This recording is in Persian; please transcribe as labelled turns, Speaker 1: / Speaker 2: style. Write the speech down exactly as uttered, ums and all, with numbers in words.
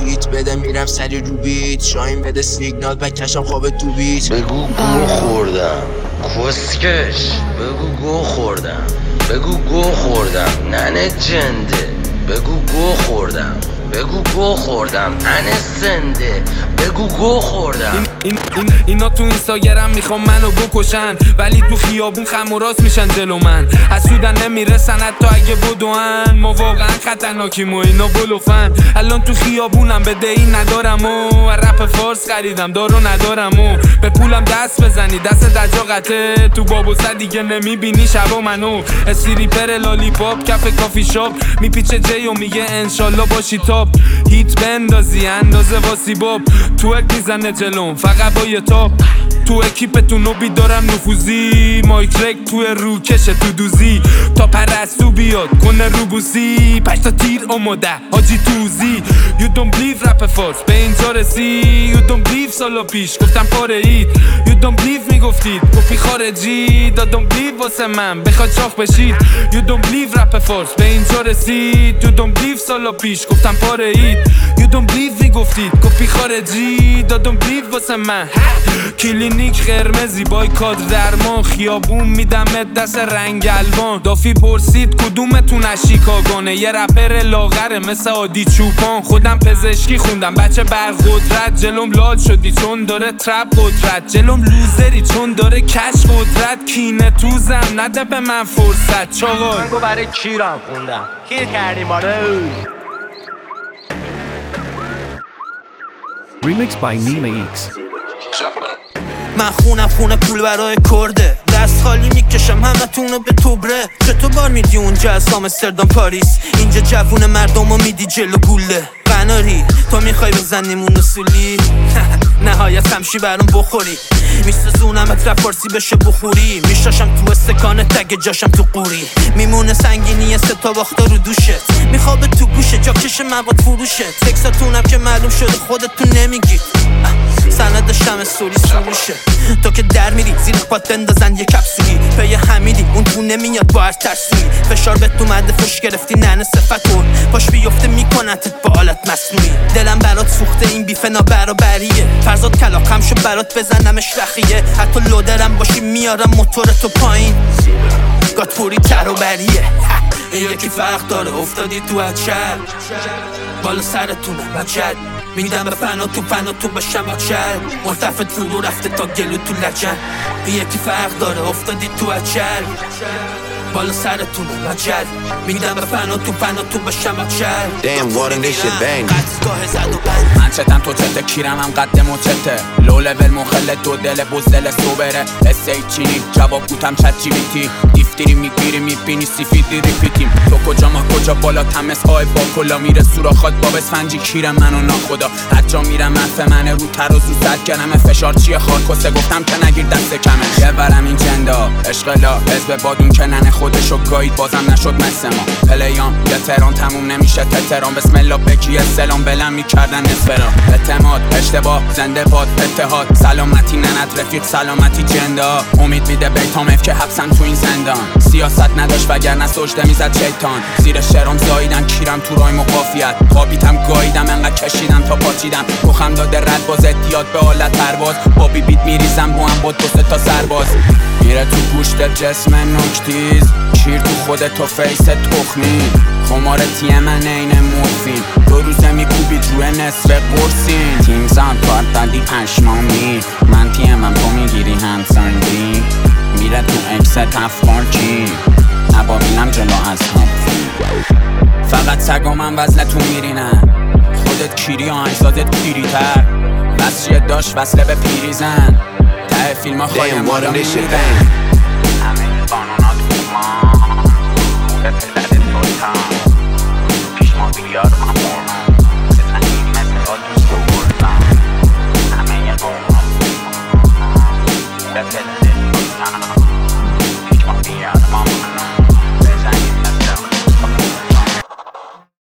Speaker 1: هیت بده میرم سری رو بیت، شاین بده سیگنال بکشم خواب تو بیت.
Speaker 2: بگو گو خوردم کسکش، بگو گو خوردم، بگو گو خوردم ننه جنده، بگو گو خوردم، بگو گو خوردم ننه زنده، بگو گو خوردم.
Speaker 3: این این اینا تو اینستاگرام میخوام منو بکشن، ولی تو خیابون خم و راست میشن جلو من، حسودن نمیرسن حتی اگه بدوان. ما واقعا خطرناکیم و اینا بلوفن. الان تو خیابونم بدهی ندارم و رپ فارس خریدم دارو ندارم و به پولم دست بزنی دست دجا قطعه. تو بابوسه دیگه نمیبینی شبا منو، استریپر لالیپاپ کف کافی شاپ میپیچه جی و میگه انشالله باشی تاپ. هیت بندازی اندازه واسی باب، تو اک میزنه جلوم فقط با یه تاپ. تو اکیپتون رو بیدارم نفوزی، مایک رک توی رو کشه تو دوزی، تا پرستو بیاد کنه روبوسی. پشتا تیر آماده حاجی توزی. You don't believe رپ فارس به اینجا رسی. You don't believe سالا پیش گفتم پاره اید. You don't believe میگفتید کپی خارجی. دا don't believe واسه من بخواد چاق بشید. You don't believe رپ فارس به اینجا رسید. You don't believe سالا پیش گفتم پاره اید. You don't believe میگفتید کپی خارجی. دا don't believe واسه من کلینیک قرمزی بای کادر درمان، خیابون میدمت دست رنگ الوان. دافی پرسید کدومتون از شیکاگونه، یه رپر لاغره مثل عادی چوپان. خودم پزشکی خوندم بچه برقدرت، جلوم لال شدی چون داره ترپ قدرت، جلوم لوزری چون داره کش قدرت. کینه توزم نده به من فرصت چاقال.
Speaker 4: من گو برای کیرم خوندم کیر کردیم آره.
Speaker 5: Remixed by Nima X.
Speaker 6: من خونم خونه پول برای کرده، دست خالی میکشم همه تونو به توبره. چطور بار میدی اونجا از آمستردام پاریس، اینجا جوون مردم رو میدی جلو گوله. قناری تو میخوای بزنیم اصولی نهایت همشی برام بخوری. میسوزونم ات فارسی بشه بخوری، میشاشم تو استکانه تگ جاشم تو قوری. میمونه سنگینی سه تا باخته رو دوشت، میخوابه تو گوشه جا کش مواد فروشت. تکساتونم که معلوم شده خودتون نمیگی، سند داشتم استوری سروشه. تو که در میری زیر پات بندازن یه کپسولی، پی همیدی اون تو نمیاد با هر ترسوی. فشار بهت اومده فش گرفتی ننه صفتون، پاش بیفته میکنتت با آلت مصنوعی. دلم برات سوخته این بیفه نابرابریه، فرزاد کلاقم شو برات بزنمش رخیه. حتی لودرم باشی میارم موتورتو پایین، گاتپوری تر و بریه. یکی فرق داره افتادی تو اچل، بالا سرتونم بچل. میدم به فنا تو فنا تو بشم بچل، مرتفت فرو رفته تا گلو تو لجن. یکی فرق داره افتادی تو اچل، بالا سرتونم بچل. میدم به فنا تو فنا تو بشم بچل.
Speaker 1: Damn what this shit bang.
Speaker 3: من چتم تو چته کیرم هم قدم و چته، لو لول مخلت دو دل بزدل سوبره. اسی چینی جواب بوتم چت جی بی تی، دیفتیری میگیری میبینی سیفیدی ریپیتیم. تو کجا ما کجا بالا تمس آی با کلا میره سوراخات باب اسفنجی کیرم منو ناخدا. هر جا میرم منفه منه رو ترازو زد گرمه، فشار چیه خارکسته گفتم که نگیر دست کمه. یه ورم این جندا عشقلا حزب بادون که ننه خودشو گاید بازم نشد مثل ما. پلیام یه تران تموم نمیشه تتران، بسم الله بگی سلام بلم میکردن نصفرا. اعتماد اشتباه زنده باد اتحاد، سلامتی ننت رفیق سلامتی جندا. امید میده بیتام اف که حبسن تو این زندان، سیاست نداشت وگرنه سجده میزد شیطان. زیر شرام زاییدن کیرم تو رای مقافیت، خوابیدم گاییدم انقدر کشیدم تا پاچیدم. کوخم داده رد باز اتیاد به حالت پرواز، با بی بیت میریزم با هم با دو سه تا سرباز. میره تو گوشت جسم نکتیز، شیر تو خودت تو فیس تخمی. خمارتی من این مورفین، دو روزه میکوبید روی نصف قرصین. تیم زن کارت دادی پشمامی، من تیمم تو میگیری همسنگی. میره تو اکست افکار کی، نبابینم جلو از هفتی. فقط سگا من وزلتون میرینن، خودت کیری آهنگسازت پیری تر. وصیه داشت وصله به پیریزن، ته فیلم ها خواهی مالا میریدن. همه قانون